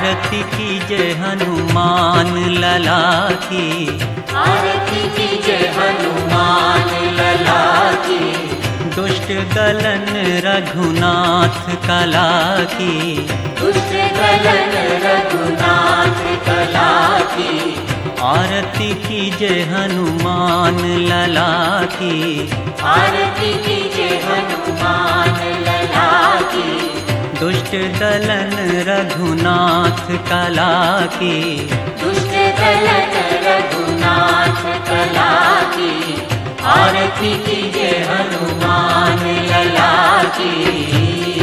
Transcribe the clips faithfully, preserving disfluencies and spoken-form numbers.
आरती कीजिए हनुमान लला की, आरती कीजिए हनुमान लला की। दुष्ट दलन रघुनाथ कला की, दुष्ट दलन रघुनाथ कला की। आरती कीजिए हनुमान लला की, आरती कीजिए हनुमान लला की। दुष्ट दलन रघुनाथ कला की, दुष्ट दलन रघुनाथ कला की। आरती कीजिए हनुमान लला की।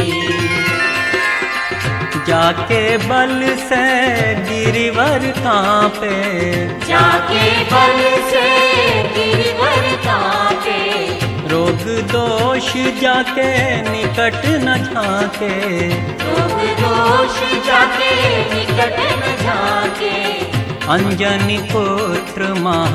जाके बल से गिरिवर कांपे, जाके बल से गिरिवर कांपे। रोग दोष जाके निकट न झाके, रोग दोष जाके निकट न झाके। अंजनी पुत्र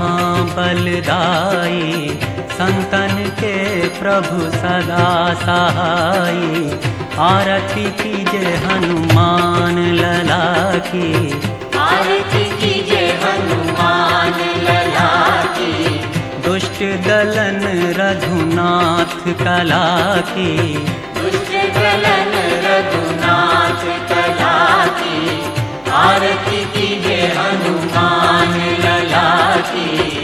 महाबलदाई, संतन के प्रभु सदा सहाई। आरती कीजिए हनुमान लला की, आरती कीजिए हनुमान लला की। दुष्ट दलन रघुनाथ कला की, दुष्ट दलन रघुनाथ कला की। आरती कीजिए हनुमान लला की।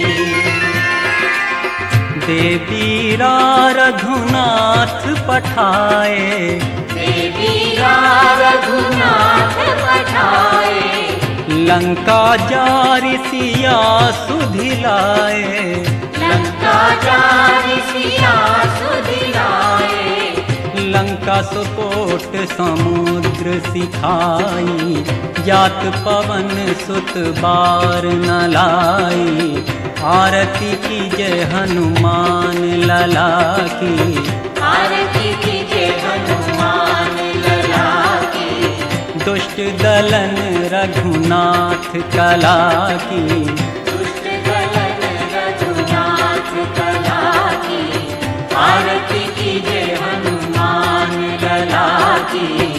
देवीरा रघुनाथ पठाए, देवीरा रघुनाथ पठाए। लंका जारि सिया सुधिलाए, लंका जारि सिया सुधिलाए। लंका सुकोट समुद्र सिखाई, जात पवन सुत बार न लाई। आरती कीजिए हनुमान लला की, आरती कीजिए हनुमान लला की। दुष्ट दलन रघुनाथ कला की, दुष्ट दलन रघुनाथ कला की। आरती कीजिए हनुमान लला की।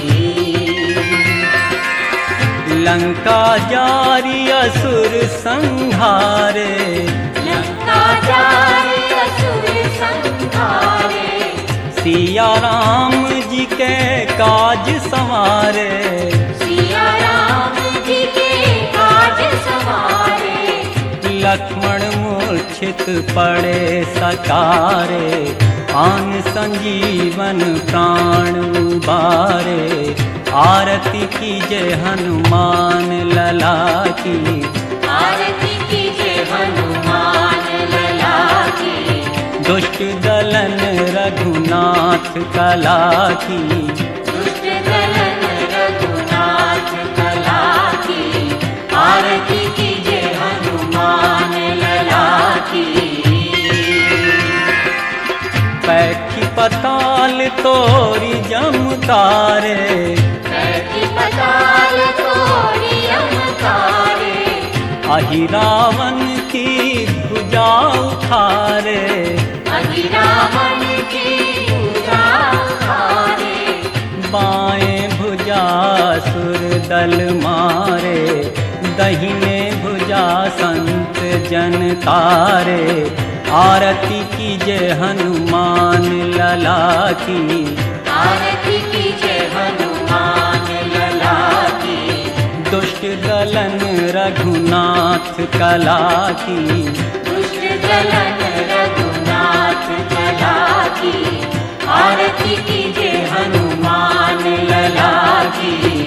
लंका जारि असुर संहारे, लंका जारि असुर संहारे। सिया राम जी के काज संवारे, सिया राम जी के काज संवारे। लक्ष्मण मूर्छित पड़े सकारे। आन संजीवन प्राण उबारे। आरती कीजिए हनुमान लला की, आरती कीजिए हनुमान लला की। दुष्ट दलन रघुनाथ कला की, दुष्ट दलन रघुनाथ कला की। आरती कीजिए हनुमान लला की। पैठी पताल तोरी जम तारे, पैठी पताल तोरी यमतारे। अहि रावण की भुजा उखारे। अहि रावण की भुजा उखारे। बाएं भुजा सुर दल मारे, दहिने भुजा संत जन तारे। आरती कीजिए हनुमान लला की, आरती कीजिए हनुमान लला की। दुष्ट दलन रघुनाथ कला की, दुष्ट दलन रघुनाथ कला की। आरती कीजिए हनुमान लला की।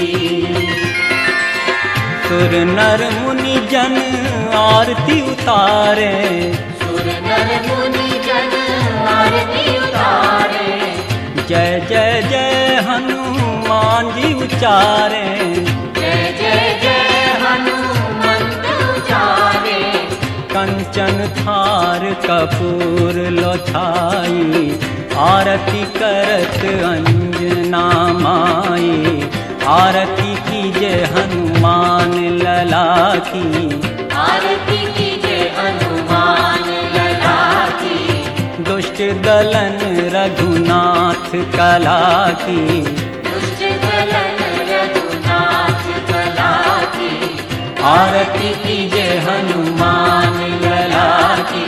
सुर नर मुनि जन आरती उतारे, सुर नर मुनि जन आरती उतारे। जय जय जय हनुमान जी उचारे। जय जय जय हनुमंत उचारे। कंचन थार कपूर लोछाई, आरती करत अंजना माई। आरती कीजिए हनुमान लला की, आरती कीजिए हनुमान लला की। दुष्ट दलन रघुनाथ कला की, दुष्ट दलन रघुनाथ आरती कीजे हनुमान लला की।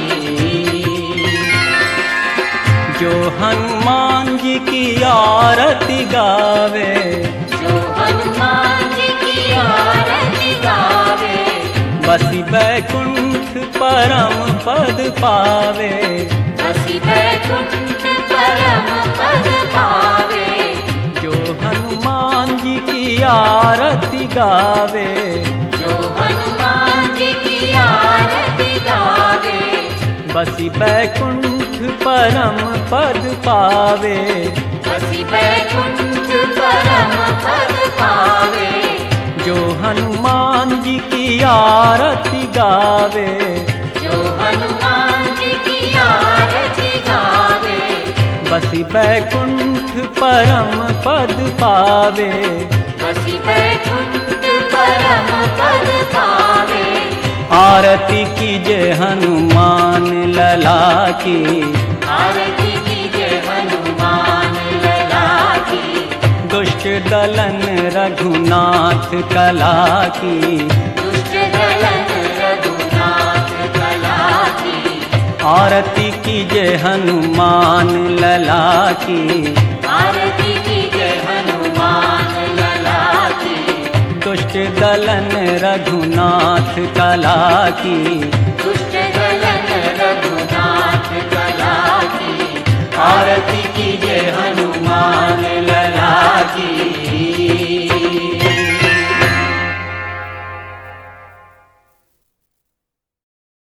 जो हनुमान जी की आरती गावे, जो हनुमान जी की आरती गावे, बसी बैकुंठ परम पद पावे। बसी बैकुंठ परम पद पावे। जो हनुमान जी की आरती गावे, जो हनुमान जी की आरती गावे, बसी बैकुंठ परम पद पावे। बसी बैकुंठ परम पद पावे। जो हनुमान जी की आरती गावे, जो हनुमान जी की आरती गावे, बसी बैकुंठ परम पद पावे। बसी बैकुंठ परम पद पावे। आरती कीजे हनुमान लला की। आरती कीजे हनुमान लला की। दुष्ट दलन रघुनाथ कला की। दुष्ट दलन रघुनाथ कला की। आरती कीजे हनुमान लला की। आरती कीजे हनुमान लला की। दुष्ट दलन रघुनाथ कला की। दुष्ट दलन रघुनाथ कला की। आरती कीजे हनुमान लला की।